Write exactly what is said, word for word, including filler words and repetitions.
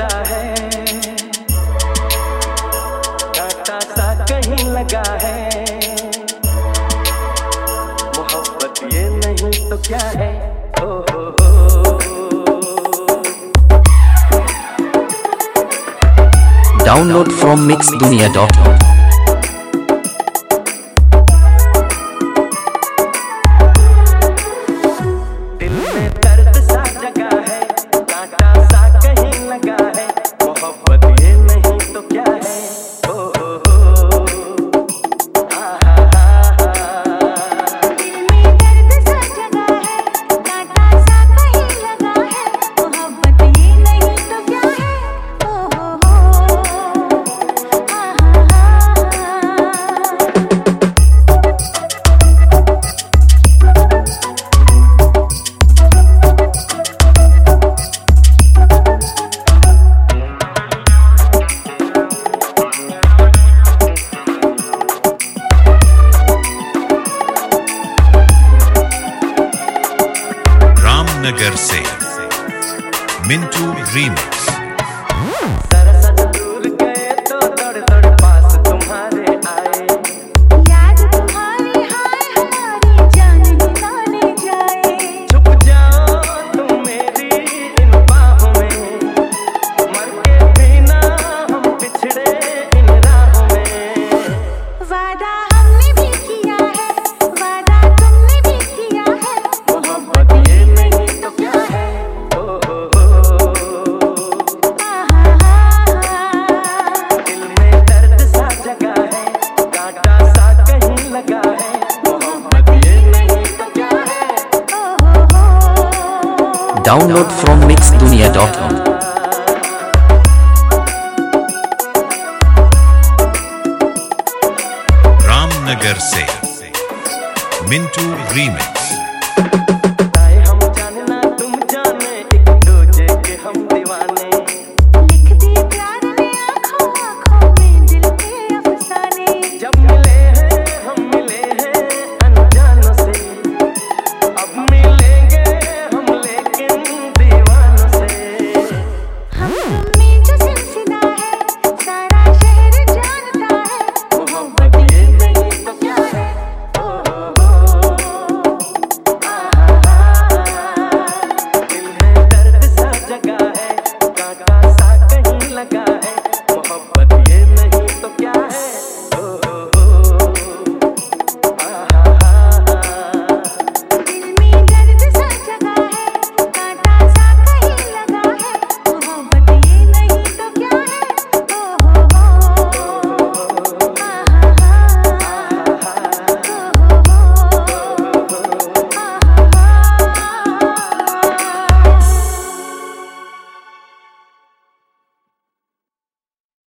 लगा है, कांटा सा कहीं लगा है। मोहब्बत ये नहीं तो क्या है? ओ हो हो। Download from mix dunia dot com. दिल में दर्द सा जगा है, कांटा सा कहीं लगा है। मोहब्बत ये नहीं तो क्या है? ओ हो हो। आ हा हा हा। दिल में दर्द सा जगा है, कांटा सा कहीं लगा है। मोहब्बत ये नहीं तो क्या है? ओ हो हो। आ हा हा। रामनगर से मिंटू रीमिक्स। जरा सा दूर गए तो दौड़ दौड़ पास तुम्हारे आए। याद तुम्हारी हाय हमारी जान ही ना ले जाए। छुप जाओ तुम मेरी इन बाहों में, मर के भी ना हम पिछड़े इन राहों में। वादा हमने भी किया है, वादा तुमने भी किया है। मोहब्बत ये नहीं तो क्या है? ओ हो हो। आ हा हा। दिल में दर्द सा जगा है, कांटा सा कहीं लगा है। मोहब्बत ये नहीं तो क्या है? ओ हो हो। Download from mix dunia dot com. Ramnagar से मिंटू रीमिक्स।